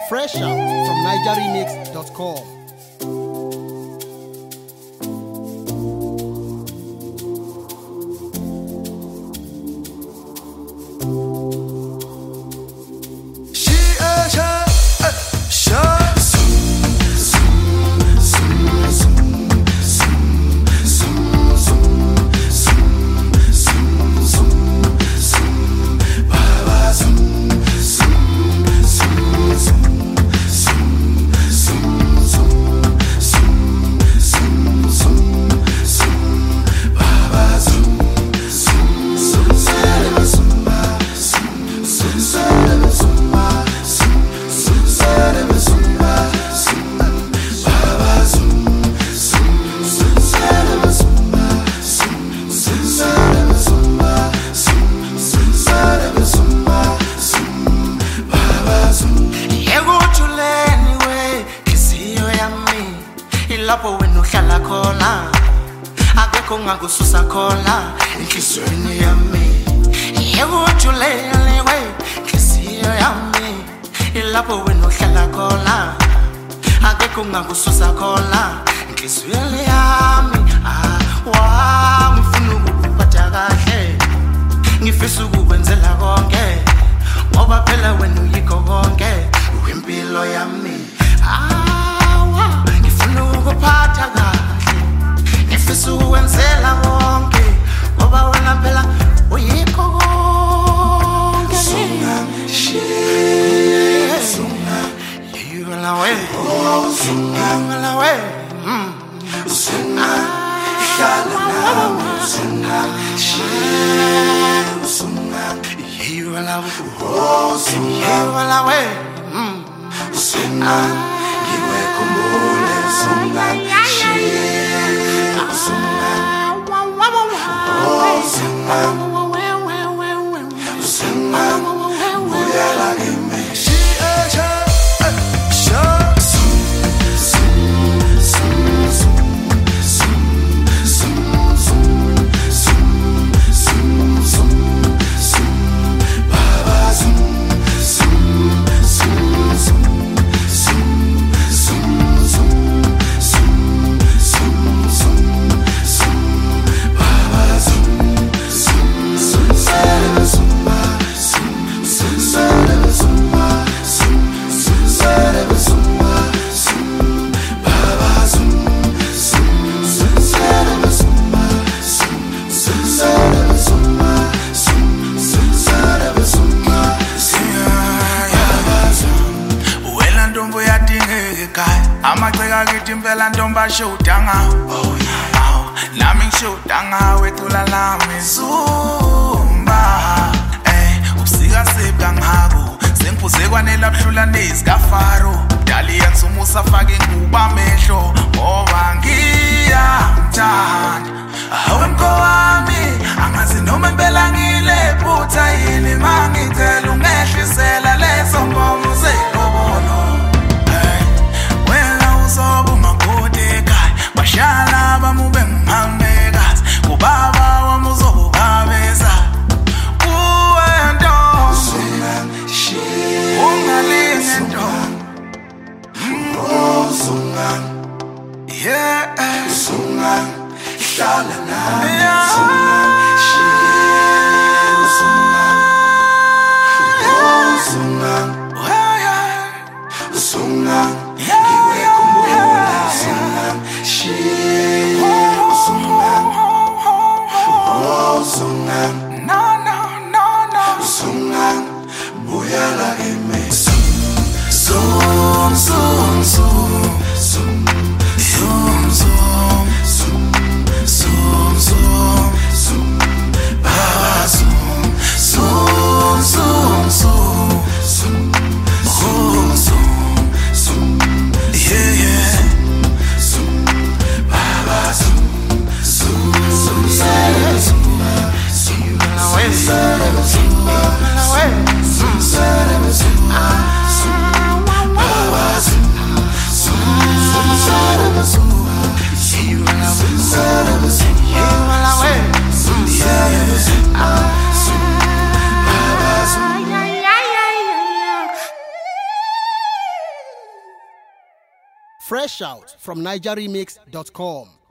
Fresh out from nigeremix.com. Lapho wena uhlala khona akekho ngakususa khona inhlizweni yami yekujulele we inhliziyo yami lapho wena uhlala khona akekho ngakususa khona inhliziyo yami ngifuna ukuphatha kahle ngifisa ukukwenzela konke ngoba phela wena uyikho konke impilo yami ukuphatha kahle ngifisa ukwenzela konke ngoba wena phela uyikho konke sunga yula we sunga we sunga hlala nawe sunga yula we yula we sunga yiwe kumbule sunga amaceka kithi impela ntomba shoda ngawo nami ngishoda ngawe cula lami zumba ubusika sebka ngako sengiphuze kwanela buhlula nezikafaro dali yansumusa fake inguba amehlo ngoba ngiyamthanda awe mko wami angazi noma impela ngilephutha yini mangicela ungehlisela leso ngomo zelobono bashala bamube ngihambekazi ubaba wami uzobabeza kuwe ntombi ungalinge ntombi sunga yeah sunga hlala nami sunga Fresh out from NigerRemix.com.